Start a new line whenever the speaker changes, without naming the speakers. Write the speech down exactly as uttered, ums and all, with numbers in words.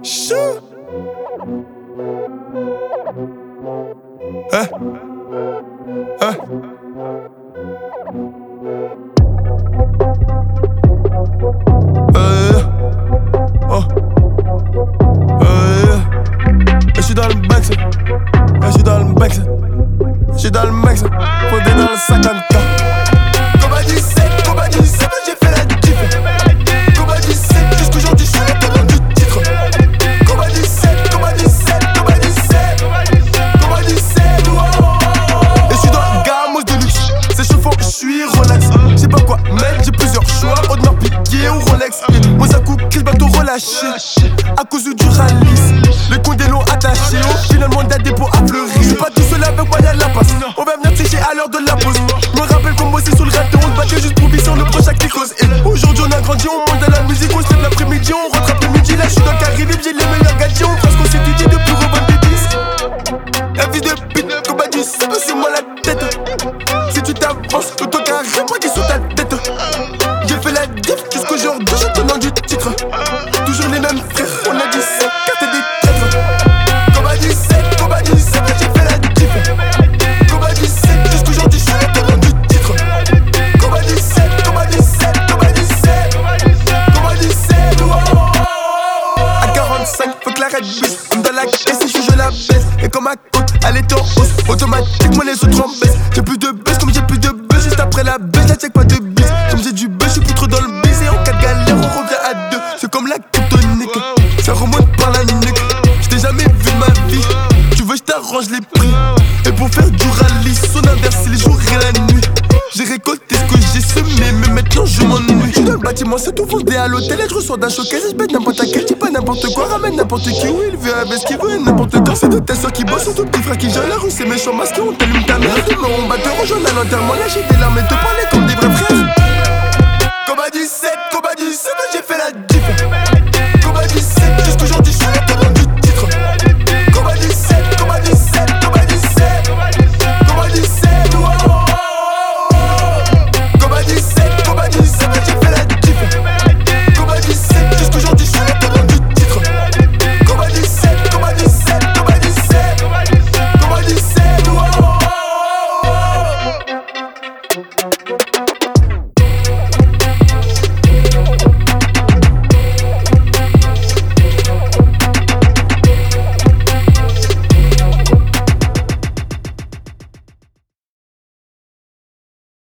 Chou. Hein? Hein? Euh, oh. Euh, je suis dans le max. Je suis dans le max. Je suis dans le max. Fondé dans le cinquante-quatre. Combat du sept, combat du sept, j'ai fait la diff. Combat du sept, jusqu'aujourd'hui je suis le tenant du titre. Combat du sept, combat du sept, combat du sept, combat du sept, wow. Et je suis dans le gamos de luxe. C'est chauffant, je suis relax. J'ai pas quoi mettre, j'ai plusieurs choix. Audemars Piguet ou Rolex. Moi ça coupe, Chris bateau relâché. À cause du ralice, les condés l'ont attaché. Oh, finalement d'un dépôt à fleurir. C'est pas tout seul avec moi y'a la passe. On va venir sécher à l'heure de la pause. Me rappelle qu'on bossait sur le rap et on se battait juste pour visser le prochain clicose. Et aujourd'hui on a grandi, on monte dans la musique, on se lève l'après-midi, on rattrape le midi. Là je suis dans le carré libre, j'ai les meilleurs gadgets. On fera ce qu'on s'est dit depuis revendre des disques. La vie de pute, combat du sept, c'est moi la tête. Si tu t'avances, le ton carré, moi dis sur ta tête. J'ai fait la diff jusqu'aujourd'hui, je suis tenant du titre. Toujours les mêmes frères, on a dit ça, carte des traîtres. Combat du sept, combat du sept, j'ai fait la diff. Combat du sept, jusqu'aujourd'hui je suis le tenant du titre. Combat du sept, combat du sept, combat du sept, combat du sept, wow. À quarante-cinq, faut que l'arrête bus. Comme dans la caisse, si je la baisse. Et comme ma côte, elle est en hausse. Automatiquement les autres en baisse. J'ai plus de buzz comme j'ai plus de buzz. Juste après la baisse, la check pas de bise. Comme j'ai du buzz, je suis plus trop dans le bise. Et en cas de galère, on revient à deux. C'est comme la kryptonique, ça remonte par la nuque. J't'ai jamais vu de ma vie. Tu veux, j't'arrange les prix. Et pour faire du rallye, son inverse, c'est les jours et la nuit. J'ai récolté ce que j'ai semé, mais maintenant je m'ennuie. J'suis dans le bâtiment, c'est tout fondé à l'hôtel. Et je ressors d'un showcase, je bête n'importe quel, dis pas n'importe quoi. Ramène n'importe qui, oui, il veut avec ce qu'il veut, n'importe quand. C'est de tes soeurs qui bossent, surtout petits frères qui gèrent la rue. C'est méchant masqué, on t'allume ta mère. Demain on bat te rejoindre à l'enterrement. Là j'ai des larmes et te parler comme des vrais frères.